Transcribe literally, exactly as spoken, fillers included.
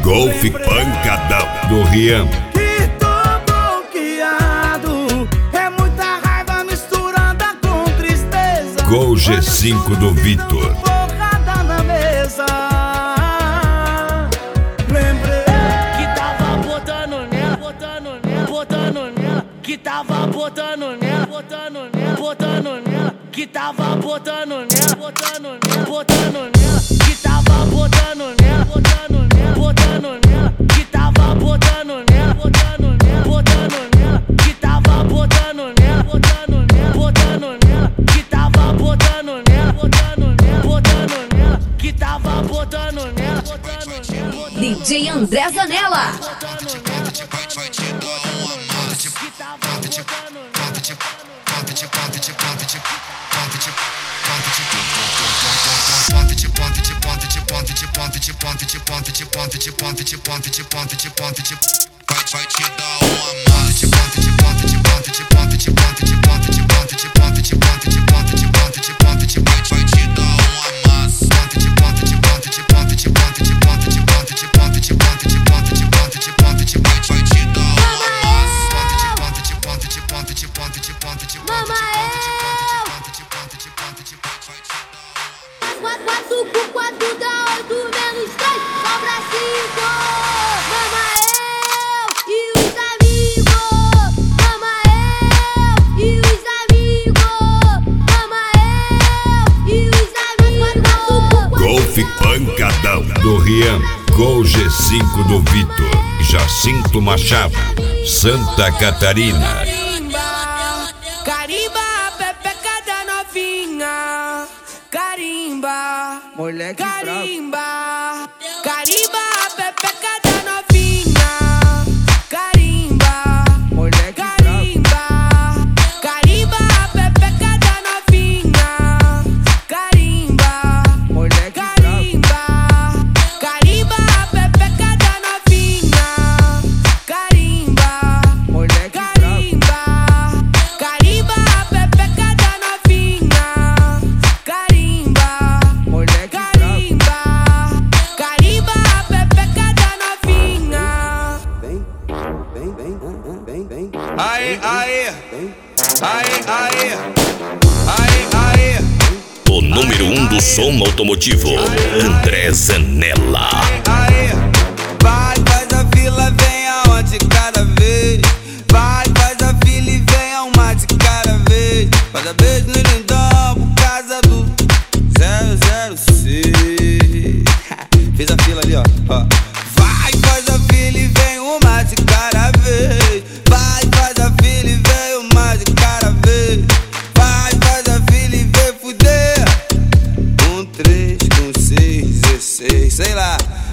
Golf Pancadão do Rian. Que tô bloqueado, é muita raiva misturada com tristeza. Gol G cinco do Vitor. Porrada na mesa. Lembrei que tava botando nela, botando nela, botando nela, que tava botando nela, botando nela, botando nela, que tava botando nela, botando nela, botando nela, que tava botando nela, botando nela, botando nela, que tava botando nela, botando nela, botando nela, que tava botando nela, botando nela, botando nela, que tava botando nela, botando nela, botando nela, que tava botando nela, botando nela. D J André Zanella. Quatro por quatro dá oito menos três, sobra cinco. Mama eu e os amigos. Mama eu e os amigos. Mama eu e os amigos. Golf Pancadão do Rian. Gol G cinco do Vitor. Jacinto Machado, Santa Catarina. carimba, pepeca da novinha. Carimba, moleque carimba, carimba, pepeca da novinha. Carimba, moleque carimba, carimba, pepeca da novinha. Carimba, moleque carimba, carimba, pepeca da novinha. Carimba, moleque carimba, carimba, pepeca da novinha. Carimba, moleque carimba, carimba, pepeca da novinha. Vem, vem, vem, vem, vem. Aê, aê, aê, aê, aê, aê. O número um do som automotivo, André Zanella. Aê, vai, faz a fila, vem aonde cada vez. Vai, faz a fila e vem ao mate cada vez. Faz a beijo no lindão por causa do zero zero seis. Fez a fila ali, ó, ó. Vai, faz a fila e vem o mate cada vez. Vai, faz a fila e vem o mate cada vez. Vai, faz a fila e vem fuder. Um, três, com seis, dezesseis, sei lá.